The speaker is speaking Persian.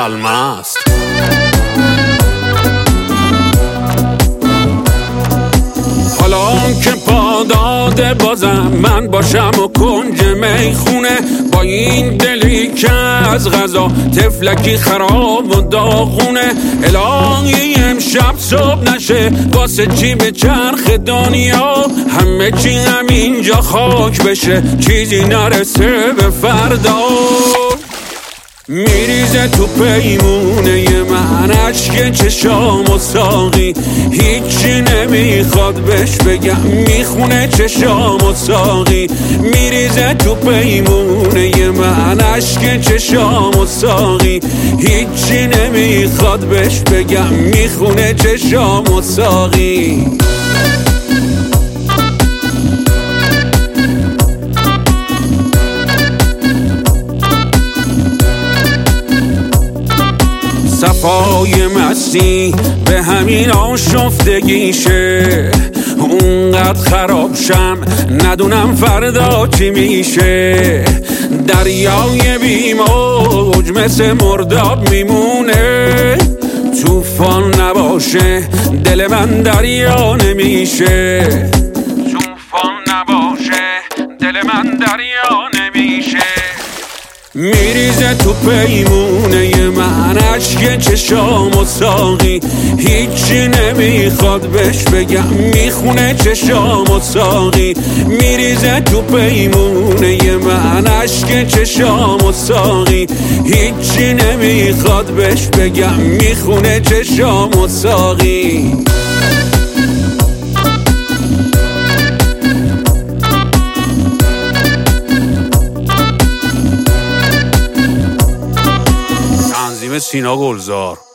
سلمست. حالا که پا داده بازم من باشم و کنج میخونه، با این دلی که از غذا تفلکی خراب و داغونه. الهی امشب صبح نشه واسه چی به چرخ دنیا، همه چی همینجا خاک بشه چیزی نرسه به فردا. میریزه تو پیمونه من اشک چشام و ساقی، هیچی نمیخواد بهش بگم میخونه چشام و ساقی. میریزه تو پیمونه من اشک چشام و ساقی، هیچی نمیخواد بهش بگم میخونه چشام و ساقی. صفای مستی به همین آشفتگیشه، اونقدر خراب شم ندونم فردا چی میشه. دریای بیموج مثل مرداب میمونه، طوفان نباشه دل من دریا نمیشه. طوفان نباشه دل من دریا نمیشه. میریزه تو پیمونه من اشک چشام و ساقی، هیچی نمیخواد بهش بگم میخونه چشام و ساقی. میریزه تو پیمونه من اشک چشام و ساقی، هیچی نمیخواد بهش بگم میخونه چشام و ساقی. تنظیم سینا گلزار.